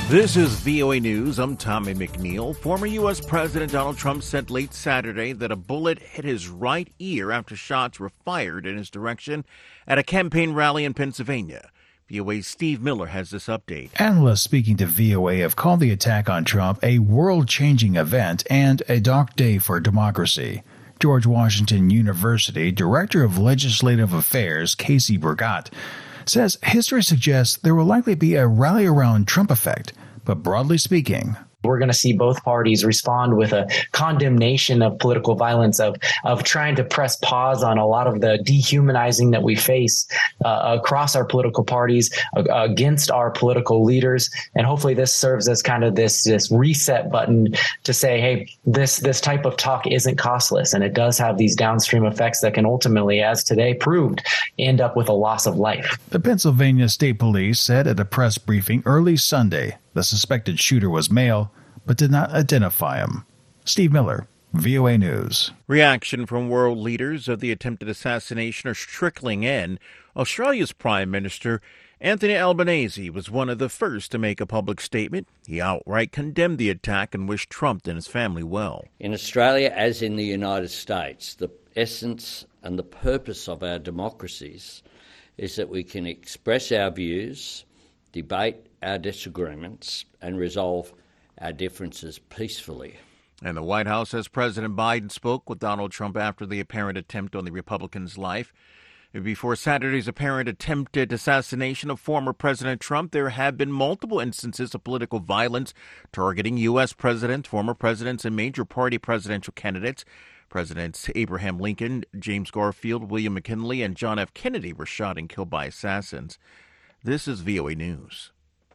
This is VOA News. I'm Tommy McNeil. Former U.S. President Donald Trump said late Saturday that a bullet hit his right ear after shots were fired in his direction at a campaign rally in Pennsylvania. VOA's Steve Miller has this update. Analysts speaking to VOA have called the attack on Trump a world-changing event and a dark day for democracy. George Washington University Director of Legislative Affairs, Casey Burgott, says history suggests there will likely be a rally around Trump effect, but broadly speaking, we're going to see both parties respond with a condemnation of political violence, of trying to press pause on a lot of the dehumanizing that we face across our political parties, against our political leaders. And hopefully this serves as kind of this reset button to say, hey, this type of talk isn't costless. And it does have these downstream effects that can ultimately, as today proved, end up with a loss of life. The Pennsylvania State Police said at a press briefing early Sunday the suspected shooter was male, but did not identify him. Steve Miller, VOA News. Reaction from world leaders of the attempted assassination are trickling in. Australia's Prime Minister Anthony Albanese was one of the first to make a public statement. He outright condemned the attack and wished Trump and his family well. In Australia, as in the United States, the essence and the purpose of our democracies is that we can express our views, debate our disagreements, and resolve our differences peacefully. And the White House says President Biden spoke with Donald Trump after the apparent attempt on the Republican's life. Before Saturday's apparent attempted assassination of former President Trump, there have been multiple instances of political violence targeting U.S. presidents, former presidents, and major party presidential candidates. Presidents Abraham Lincoln, James Garfield, William McKinley, and John F. Kennedy were shot and killed by assassins. This is VOA News.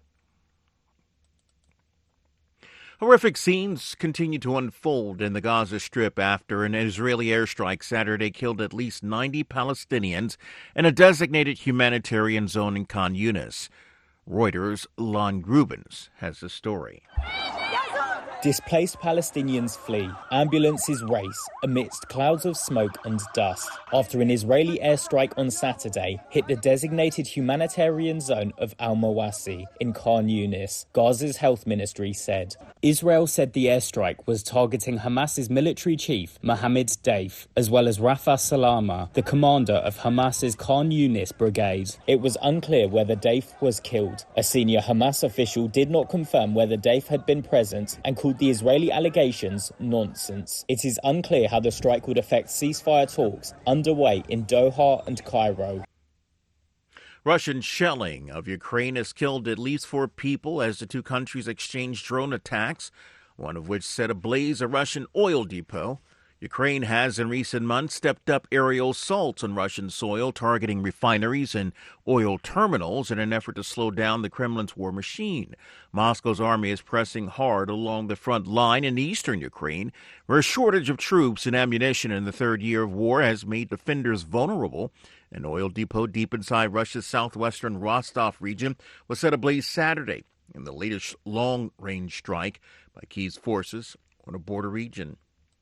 Horrific scenes continue to unfold in the Gaza Strip after an Israeli airstrike Saturday killed at least 90 Palestinians in a designated humanitarian zone in Khan Yunis. Reuters' Lon Grubens has the story. Displaced Palestinians flee. Ambulances race amidst clouds of smoke and dust after an Israeli airstrike on Saturday hit the designated humanitarian zone of Al-Mawasi in Khan Yunis, Gaza's health ministry said. Israel said the airstrike was targeting Hamas's military chief, Mohammed Deif, as well as Rafa Salama, the commander of Hamas's Khan Yunis brigade. It was unclear whether Deif was killed. A senior Hamas official did not confirm whether Deif had been present and called the Israeli allegations nonsense. It is unclear how the strike would affect ceasefire talks underway in Doha and Cairo. Russian shelling of Ukraine has killed at least 4 people as the two countries exchanged drone attacks, one of which set ablaze a Russian oil depot. Ukraine has in recent months stepped up aerial assaults on Russian soil, targeting refineries and oil terminals in an effort to slow down the Kremlin's war machine. Moscow's army is pressing hard along the front line in eastern Ukraine, where a shortage of troops and ammunition in the third year of war has made defenders vulnerable. An oil depot deep inside Russia's southwestern Rostov region was set ablaze Saturday in the latest long-range strike by Kyiv's forces on a border region.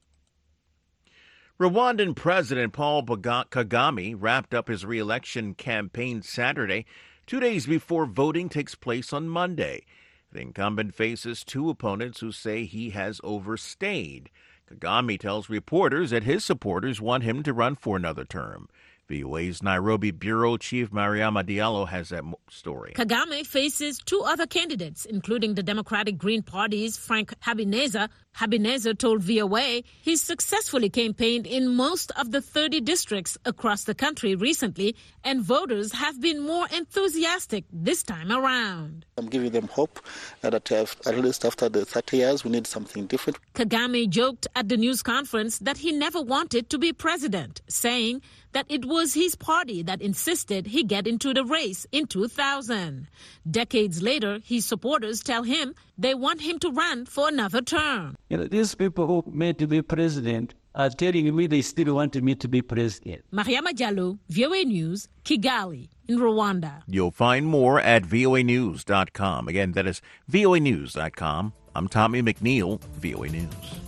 Rwandan President Paul Kagame wrapped up his re-election campaign Saturday, 2 days before voting takes place on Monday. The incumbent faces 2 opponents who say he has overstayed. Kagame tells reporters that his supporters want him to run for another term. VOA's Nairobi Bureau Chief Mariama Diallo has that story. Kagame faces 2 other candidates, including the Democratic Green Party's Frank Habineza. Habineza told VOA he successfully campaigned in most of the 30 districts across the country recently, and voters have been more enthusiastic this time around. I'm giving them hope that at least after the 30 years, we need something different. Kagame joked at the news conference that he never wanted to be president, saying that it was his party that insisted he get into the race in 2000. Decades later, his supporters tell him they want him to run for another term. These people who made to be president are telling me they still want me to be president. Mariama Diallo, VOA News, Kigali, in Rwanda. You'll find more at voanews.com. Again, that is voanews.com. I'm Tommy McNeil, VOA News.